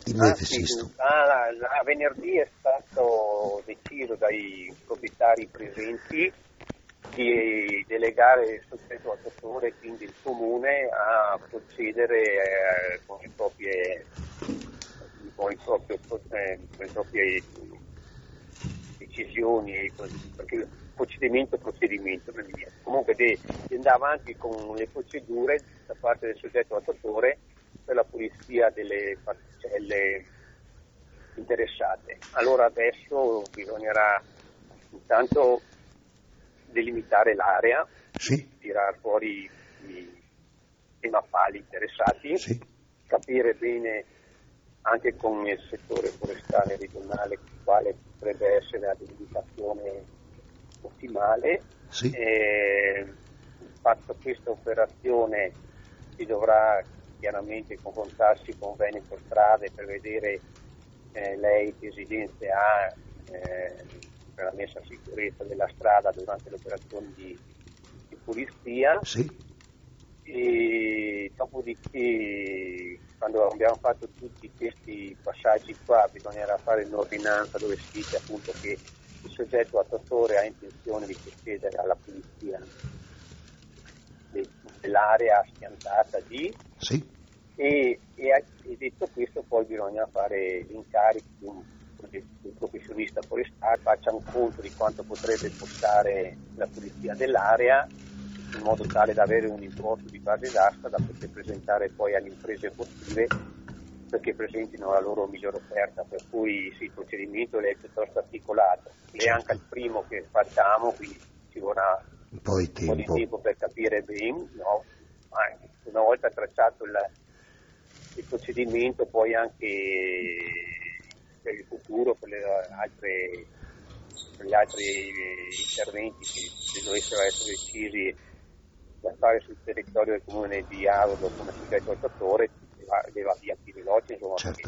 Sisto. A venerdì è stato deciso dai proprietari presenti di delegare il soggetto attuatore, quindi il comune, a procedere con le proprie decisioni, perché procedimento, comunque di andare avanti con le procedure da parte del soggetto attuatore per la pulizia delle particelle interessate. Allora adesso bisognerà intanto delimitare l'area, tirare fuori i mappali interessati, capire bene anche con il settore forestale regionale quale potrebbe essere la delimitazione ottimale. Fatta questa operazione si dovrà chiaramente confrontarsi con Veneto Strade per vedere lei che esigenze ha per la messa in sicurezza della strada durante le operazioni di pulizia. E dopodiché, quando abbiamo fatto tutti questi passaggi qua, bisognerà fare un'ordinanza dove si dice appunto che il soggetto attuatore ha intenzione di procedere alla pulizia dell'area schiantata e detto questo poi bisogna fare l'incarico del professionista forestale, faccia un conto di quanto potrebbe costare la pulizia dell'area, in modo tale da avere un importo di base d'asta da poter presentare poi alle imprese boschive perché presentino la loro migliore offerta, per cui il procedimento è piuttosto articolato. È anche il primo che facciamo, quindi ci vorrà un po' di tempo per capire bene, una volta tracciato il procedimento, poi anche per il futuro, per gli altri interventi che dovessero essere decisi da fare sul territorio del comune di Avodo come soggetto attuatore, va via più veloce, insomma, perché